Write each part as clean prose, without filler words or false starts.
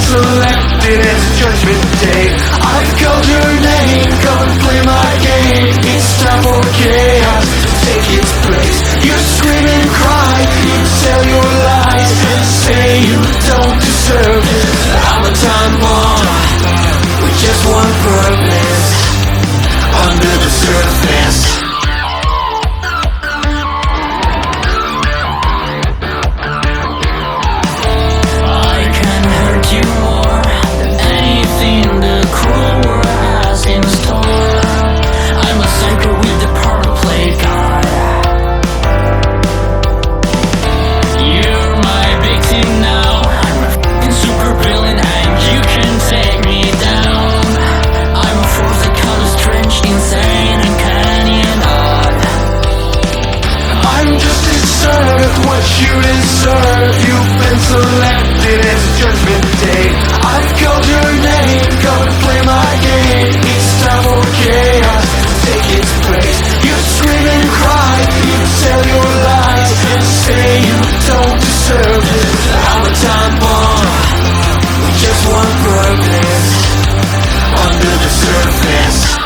selected as judgment day. I've called your name, come and play my game. It's time for chaos to take its place. You scream and cry, you tell your lies, and say you don't deserve it. I'm a time bomb with just one purpose: under the surface. What you deserve, you've been selected as judgment day. I've called your name, come and play my game. It's time for chaos to take its place. You scream and cry, you tell your lies, and say you don't deserve it. I'm a time bomb with just one purpose: under the surface.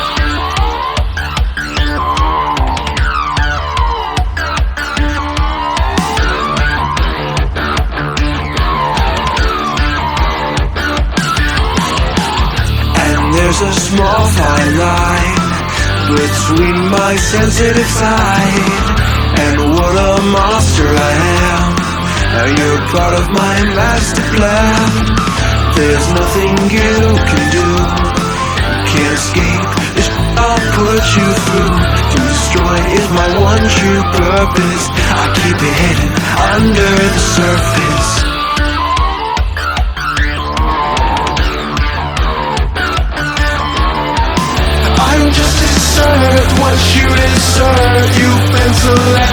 There's a small fine line between my sensitive side and what a monster I am. You're part of my master plan. There's nothing you can do, you can't escape this. I'll put you through. To destroy is my one true purpose. I keep it hidden under the surface. Just deserve what you deserve. You've been selected